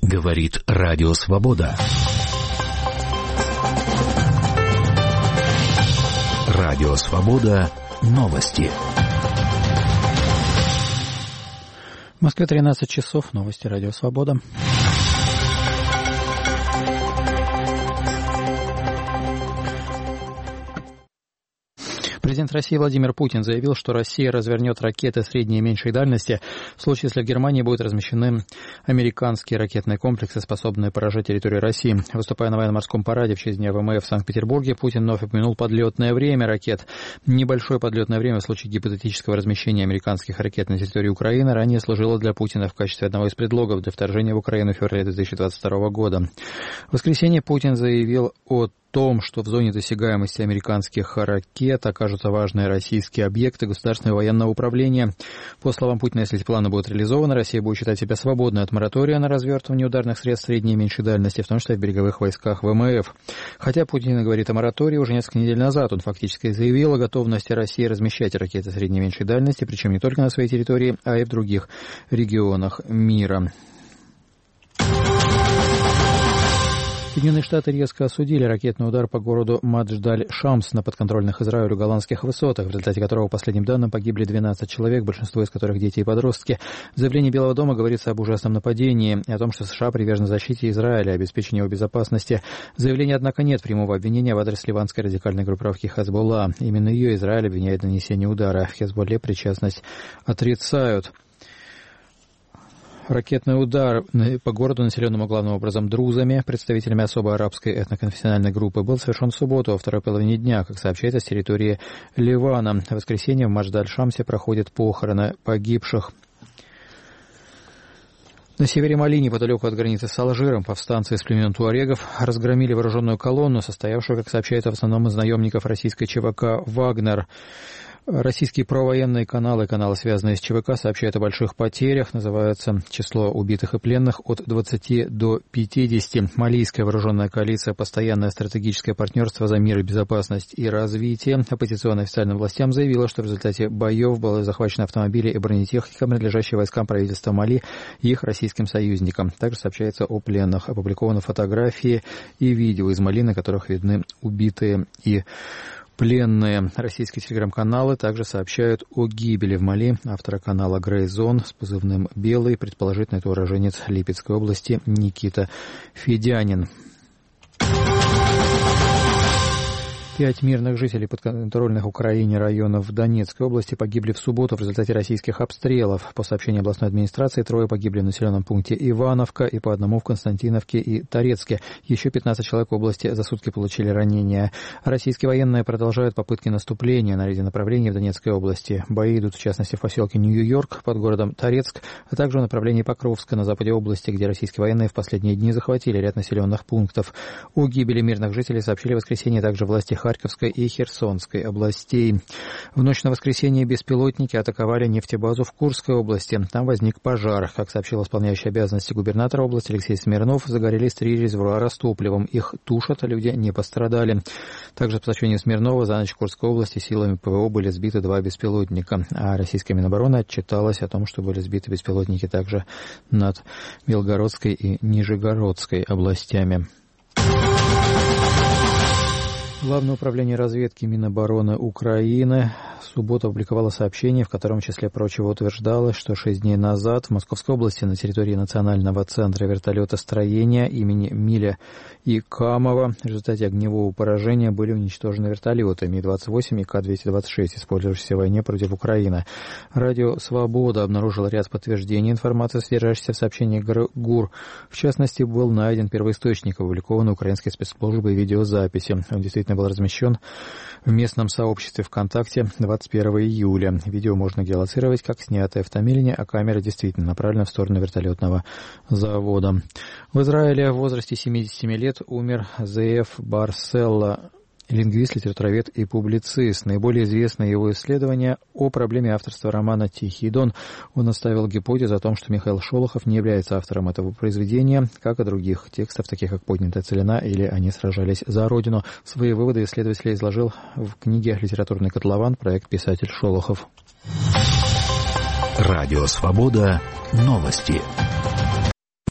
Говорит Радио Свобода. Радио Свобода. Новости. В Москве 13 часов. Новости Радио Свобода. Президент России Владимир Путин заявил, что Россия развернет ракеты средней и меньшей дальности в случае, если в Германии будут размещены американские ракетные комплексы, способные поражать территорию России. Выступая на военно-морском параде в честь Дня ВМФ в Санкт-Петербурге, Путин вновь упомянул подлетное время ракет. Небольшое подлетное время в случае гипотетического размещения американских ракет на территории Украины ранее служило для Путина в качестве одного из предлогов для вторжения в Украину в феврале 2022 года. В воскресенье Путин заявил о том, что в зоне досягаемости американских ракет окажутся важные российские объекты государственного военного управления. По словам Путина, если эти планы будут реализованы, Россия будет считать себя свободной от моратория на развертывание ударных средств средней и меньшей дальности, в том числе в береговых войсках ВМФ. Хотя Путин говорит о моратории, уже несколько недель назад он фактически заявил о готовности России размещать ракеты средней и меньшей дальности, причем не только на своей территории, а и в других регионах мира. Соединенные Штаты резко осудили ракетный удар по городу Мадждаль-Шамс на подконтрольных Израилю голландских высотах, в результате которого, по последним данным, погибли 12 человек, большинство из которых дети и подростки. В заявлении Белого дома говорится об ужасном нападении и о том, что США привержены защите Израиля и обеспечению его безопасности. В заявлении, однако, нет прямого обвинения в адрес ливанской радикальной группировки Хезболла. Именно ее Израиль обвиняет в нанесении удара. В Хезболле причастность отрицают. Ракетный удар по городу, населенному главным образом друзами, представителями особой арабской этноконфессиональной группы, был совершен в субботу во второй половине дня, как сообщается с территории Ливана. В воскресенье в Мадждаль-Шамсе проходят похороны погибших. На севере Мали, неподалеку от границы с Алжиром, повстанцы из племен туарегов разгромили вооруженную колонну, состоявшую, как сообщается, в основном из наемников российской ЧВК «Вагнер». Российские провоенные каналы, связанные с ЧВК, сообщают о больших потерях. Называется число убитых и пленных от 20 до 50. Малийская вооруженная коалиция «Постоянное стратегическое партнерство за мир и безопасность и развитие» оппозиционным официальным властям заявила, что в результате боев были захвачены автомобили и бронетехника, принадлежащие войскам правительства Мали и их российским союзникам. Также сообщается о пленных. Опубликованы фотографии и видео из Мали, на которых видны убитые и пленные. Российские телеграм-каналы также сообщают о гибели в Мали автора канала Grey Zone с позывным «Белый», предположительно это уроженец Липецкой области Никита Федянин. 5 мирных жителей подконтрольных Украине районов Донецкой области погибли в субботу в результате российских обстрелов. По сообщению областной администрации, 3 погибли в населенном пункте Ивановка и по одному в Константиновке и Торецке. Еще 15 человек в области за сутки получили ранения. Российские военные продолжают попытки наступления на ряде направлений в Донецкой области. Бои идут, в частности, в поселке Нью-Йорк под городом Торецк, а также в направлении Покровска на западе области, где российские военные в последние дни захватили ряд населенных пунктов. О гибели мирных жителей сообщили в воскресенье также власти Харьковской и Херсонской областей. В ночь на воскресенье беспилотники атаковали нефтебазу в Курской области. Там возник пожар. Как сообщил исполняющий обязанности губернатора области Алексей Смирнов, загорелись 3 резервуара с топливом. Их тушат, а люди не пострадали. Также, по сообщению Смирнова, за ночь в Курской области силами ПВО были сбиты 2 беспилотника. А российская Минобороны отчиталась о том, что были сбиты беспилотники также над Белгородской и Нижегородской областями. Главное управление разведки Минобороны Украины в субботу опубликовало сообщение, в котором, в числе прочего, утверждалось, что 6 дней назад в Московской области на территории Национального центра вертолетостроения имени Миля и Камова в результате огневого поражения были уничтожены вертолеты Ми-28 и К-226, использовавшиеся в войне против Украины. Радио «Свобода» обнаружило ряд подтверждений информации, содержащейся в сообщении ГУР. В частности, был найден первоисточник, опубликованный украинской спецслужбой видеозаписи. Он действительно был размещен в местном сообществе ВКонтакте 21 июля. Видео можно геолоцировать как снятое в Томилине, а камера действительно направлена в сторону вертолетного завода. В Израиле в возрасте 77 лет умер Зеев Барселла, лингвист, литературовед и публицист. Наиболее известное его исследование о проблеме авторства романа «Тихий Дон». Он оставил гипотезу о том, что Михаил Шолохов не является автором этого произведения, как и других текстов, таких как «Поднятая целина» или «Они сражались за Родину». Свои выводы исследователь изложил в книге «Литературный котлован. Проект «Писатель Шолохов». Радио «Свобода». Новости.